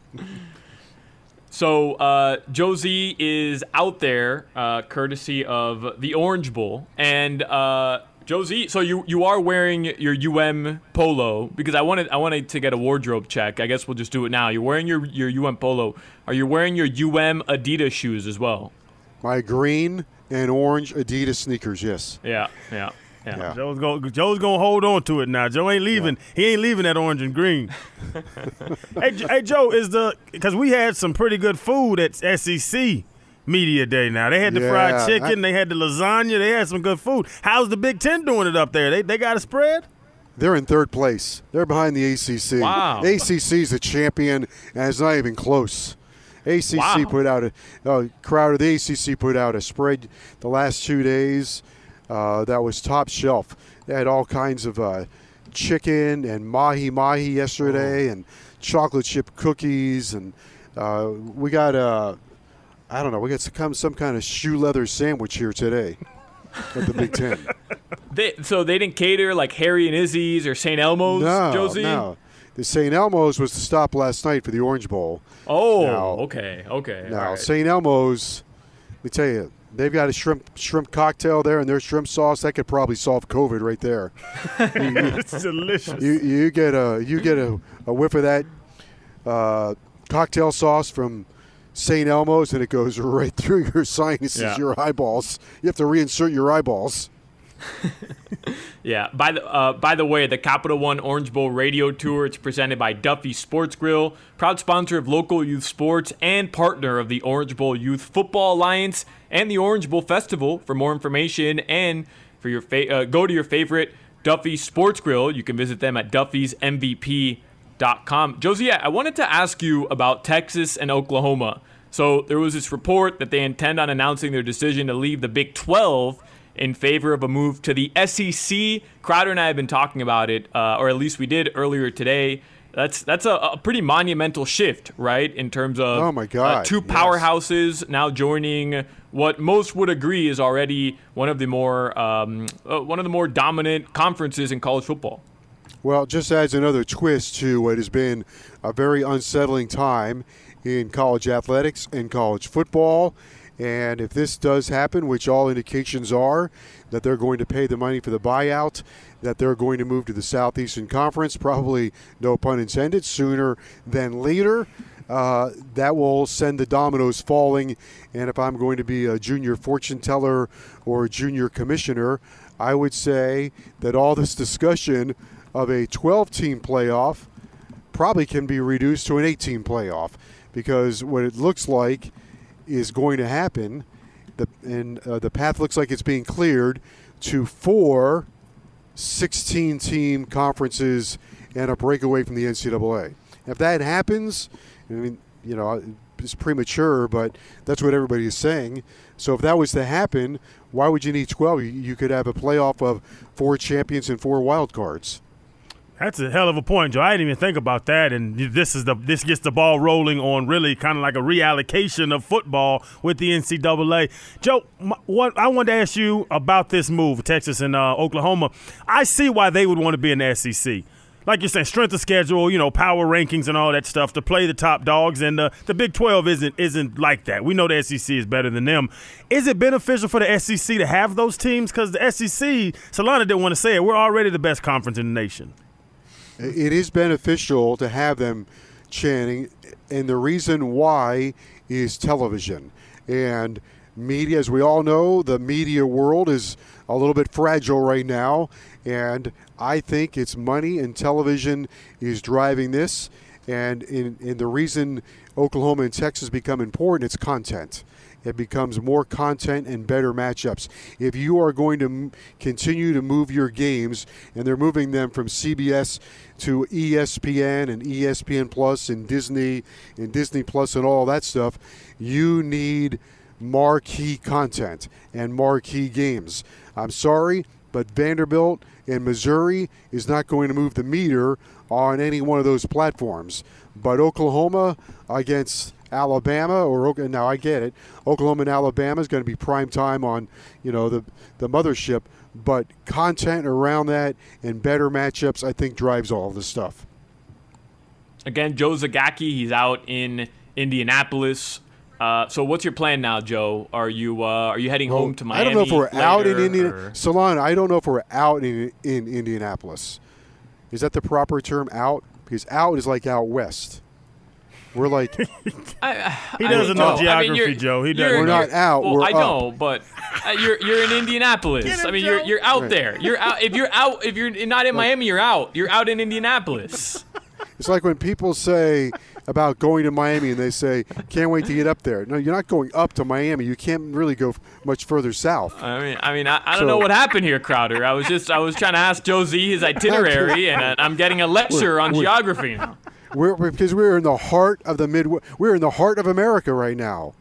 So uh, Josie is out there, uh, courtesy of the Orange Bowl, and uh, Josie. So you you are wearing your U M polo because I wanted I wanted to get a wardrobe check. I guess we'll just do it now. You're wearing your your U M polo. Are you wearing your U M Adidas shoes as well? My green and orange Adidas sneakers, yes. Yeah, yeah. Yeah. Yeah. Joe's gonna Joe's gonna hold on to it now. Joe ain't leaving. Yeah. He ain't leaving that orange and green. hey, hey, Joe, is the because we had some pretty good food at S E C Media Day. Now they had the yeah, fried chicken, I, they had the lasagna, they had some good food. How's the Big Ten doing it up there? They they got a spread? They're in third place. They're behind the A C C. Wow. A C C is the champion, and it's not even close. A C C wow. put out a uh, Crowder. The A C C put out a spread the last two days. Uh, that was top shelf. They had all kinds of uh, chicken and mahi mahi yesterday, and chocolate chip cookies, and uh, we got uh, I don't know, we got some some kind of shoe leather sandwich here today at the Big Ten. They, so they didn't cater like Harry and Izzy's or Saint Elmo's, no, Josie? No, the Saint Elmo's was the stop last night for the Orange Bowl. Oh, now, okay, okay. Now right. Saint Elmo's, let me tell you. They've got a shrimp shrimp cocktail there, and their shrimp sauce that could probably solve COVID right there. you, you, it's delicious. You you get a you get a, a whiff of that uh, cocktail sauce from Saint Elmo's, and it goes right through your sinuses, yeah. your eyeballs. You have to reinsert your eyeballs. yeah. By the uh, by the way, the Capital One Orange Bowl radio tour. It's presented by Duffy Sports Grill, proud sponsor of local youth sports and partner of the Orange Bowl Youth Football Alliance and the Orange Bowl Festival. For more information and for your fa- uh, go to your favorite Duffy Sports Grill. You can visit them at duffys m v p dot com. Josie, I wanted to ask you about Texas and Oklahoma. So there was this report that they intend on announcing their decision to leave the Big twelve in favor of a move to the S E C. Crowder and I have been talking about it, uh, or at least we did earlier today. That's that's a, a pretty monumental shift, right, in terms of oh my God, uh, two yes. powerhouses now joining what most would agree is already one of the more um, uh, one of the more dominant conferences in college football. Well, it just adds another twist to what has been a very unsettling time in college athletics and college football. And if this does happen, which all indications are that they're going to pay the money for the buyout, that they're going to move to the Southeastern Conference, probably, no pun intended, sooner than later, uh, that will send the dominoes falling. And if I'm going to be a junior fortune teller or a junior commissioner, I would say that all this discussion of a twelve-team playoff probably can be reduced to an eight-team playoff, because what it looks like is going to happen, the, and uh, the path looks like it's being cleared to four sixteen-team conferences and a breakaway from the N C double A. If that happens, I mean, you know, it's premature, but that's what everybody is saying. So if that was to happen, why would you need twelve? You, you could have a playoff of four champions and four wild cards. That's a hell of a point, Joe. I didn't even think about that, and this is the this gets the ball rolling on really kind of like a reallocation of football with the N C double A. Joe, my, what I wanted to ask you about this move, Texas and uh, Oklahoma. I see why they would want to be in the S E C. Like you're saying, strength of schedule, you know, power rankings and all that stuff to play the top dogs, and uh, the Big twelve isn't isn't like that. We know the S E C is better than them. Is it beneficial for the S E C to have those teams? Because the S E C, Solana didn't want to say it, we're already the best conference in the nation. It is beneficial to have them, Channing, and the reason why is television. And media, as we all know, the media world is a little bit fragile right now, and I think it's money and television is driving this. And in, in the reason Oklahoma and Texas become important, it's content. It becomes more content and better matchups. If you are going to m- continue to move your games, and they're moving them from C B S to E S P N and E S P N Plus and Disney and Disney Plus and all that stuff, you need marquee content and marquee games. I'm sorry, but Vanderbilt and Missouri is not going to move the meter on any one of those platforms. But Oklahoma against Alabama, or now I get it, Oklahoma and Alabama is going to be prime time on, you know, the the mothership. But content around that and better matchups, I think, drives all of this stuff. Again, Joe Zagacki, he's out in Indianapolis. Uh, so what's your plan now, Joe? Are you uh, are you heading well, home to Miami? I don't know if we're out in Indiana. Or... Solana, I don't know if we're out in in Indianapolis. Is that the proper term, out? Because out is like out west. We're like I, he doesn't know Joe, geography, I mean, Joe. He doesn't. We're not out. Well, we're I up. know, but uh, you're you're in Indianapolis. Get him, I mean, Joe. you're you're out Right. there. You're out. If you're out, if you're not in Miami, you're out. You're out in Indianapolis. It's like when people say about going to Miami and they say, can't wait to get up there. No, you're not going up to Miami. You can't really go much further south. I mean, I mean, I, I don't So- know what happened here, Crowder. I was just I was trying to ask Joe Z his itinerary, and uh, I'm getting a lecture on geography now. We're, we're, because we're in the heart of the Midwest. We're in the heart of America right now.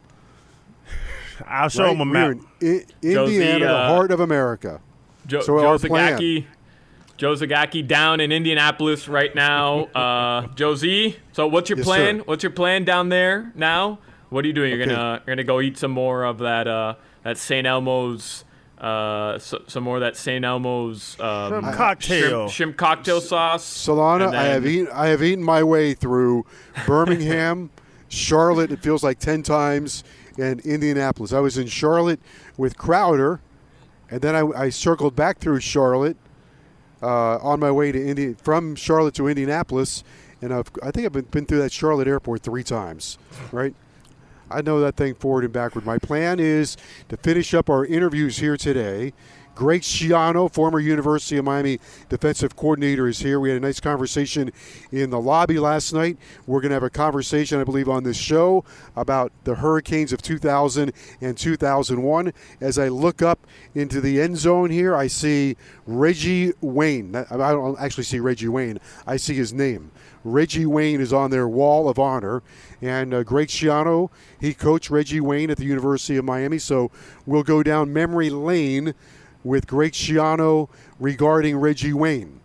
I'll show right? him a We're map. in I- Josie, Indiana, uh, the heart of America. Joe, So Joe our plan- Zagacki, Joe Zagacki down in Indianapolis right now. Uh, Joe Z, so what's your Yes, plan? sir. What's your plan down there now? What are you doing? You're Okay. gonna you're gonna go eat some more of that uh, that Saint Elmo's. Uh, so, some more of that Saint Elmo's um, Shrimp cocktail. shrimp, shrimp cocktail sauce. Solana, and I have then- eaten. I have eaten my way through Birmingham, Charlotte. It feels like ten times, and Indianapolis. I was in Charlotte with Crowder, and then I, I circled back through Charlotte uh, on my way to Indi- from Charlotte to Indianapolis, and I've, I think I've been, been through that Charlotte airport three times. Right. I know that thing forward and backward. My plan is to finish up our interviews here today. Greg Schiano, former University of Miami defensive coordinator, is here. We had a nice conversation in the lobby last night. We're going to have a conversation, I believe, on this show about the Hurricanes of two thousand and two thousand one. As I look up into the end zone here, I see Reggie Wayne. I don't actually see Reggie Wayne. I see his name. Reggie Wayne is on their wall of honor. And uh, Greg Schiano, he coached Reggie Wayne at the University of Miami. So we'll go down memory lane with Greg Schiano regarding Reggie Wayne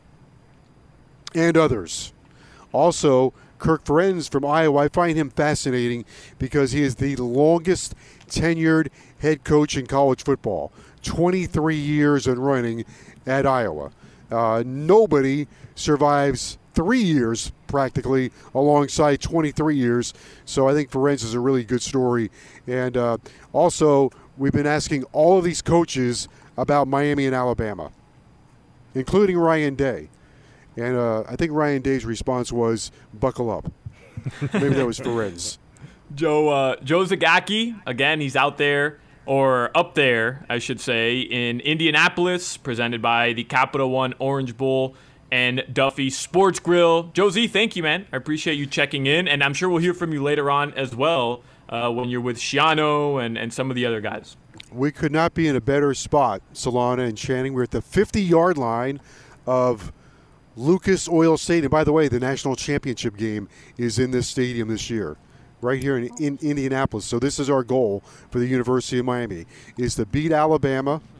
and others. Also, Kirk Ferentz from Iowa, I find him fascinating because he is the longest tenured head coach in college football, twenty-three years and running at Iowa. Uh, nobody survives three years practically alongside twenty-three years. So I think Ferentz is a really good story. And uh, also, we've been asking all of these coaches about Miami and Alabama, including Ryan Day. And uh, I think Ryan Day's response was, buckle up. Maybe that was Ferentz. Joe uh, Joe Zagacki, again, he's out there, or up there, I should say, in Indianapolis, presented by the Capital One Orange Bowl and Duffy Sports Grill. Joe Z, thank you, man. I appreciate you checking in, and I'm sure we'll hear from you later on as well uh, when you're with Schiano and, and some of the other guys. We could not be in a better spot, Solana and Channing. We're at the fifty-yard line of Lucas Oil Stadium. By the way, the national championship game is in this stadium this year, right here in, in Indianapolis. So this is our goal for the University of Miami, is to beat Alabama,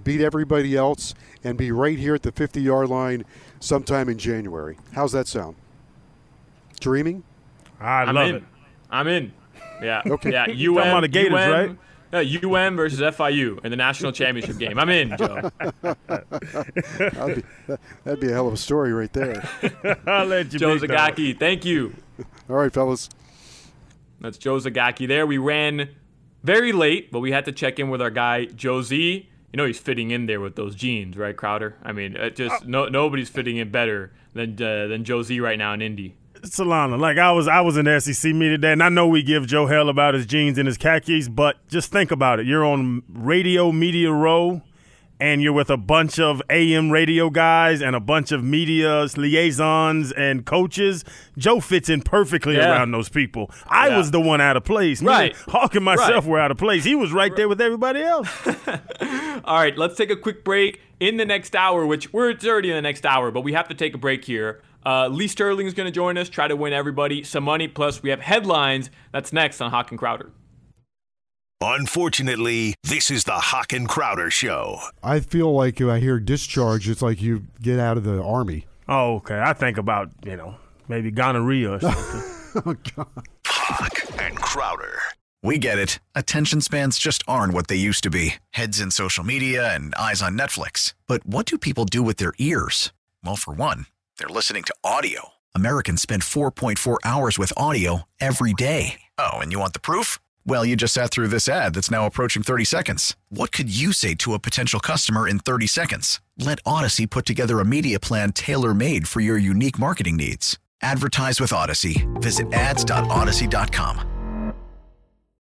beat everybody else, and be right here at the fifty-yard line sometime in January. How's that sound? Dreaming? I I'm love in. it. I'm in. Yeah. Okay. Yeah. Talking U M, about the Gators, U M, right? No, U M versus F I U in the national championship game. I'm in, Joe. that'd, be, that'd be a hell of a story right there. I'll let you Joe be, dog. Zagacki, thank you. All right, fellas. That's Joe Zagacki there. We ran very late, but we had to check in with our guy, Joe Z. You know he's fitting in there with those jeans, right, Crowder? I mean, it just no nobody's fitting in better than uh, than Joe Z right now in Indy. Solana, like I was I was in the S E C meeting today, and I know we give Joe hell about his jeans and his khakis, but just think about it. You're on Radio Media Row, and you're with a bunch of A M radio guys and a bunch of media liaisons and coaches. Joe fits in perfectly Yeah. around those people. I Yeah. was the one out of place. Me Right. and Hawk and myself Right. were out of place. He was right there with everybody else. All right, let's take a quick break. In the next hour, which we're it's already in the next hour, but we have to take a break here. Uh, Lee Sterling is going to join us, try to win everybody some money. Plus, we have headlines. That's next on Hawk and Crowder. Unfortunately, this is the Hawk and Crowder Show. I feel like if I hear discharge, it's like you get out of the Army. Oh, okay. I think about, you know, maybe gonorrhea or something. Oh, God. Hawk and Crowder. We get it. Attention spans just aren't what they used to be. Heads in social media and eyes on Netflix. But what do people do with their ears? Well, for one, they're listening to audio. Americans spend four point four hours with audio every day. Oh, and you want the proof? Well, you just sat through this ad that's now approaching thirty seconds. What could you say to a potential customer in thirty seconds? Let Odyssey put together a media plan tailor-made for your unique marketing needs. Advertise with Odyssey. Visit ads dot odyssey dot com.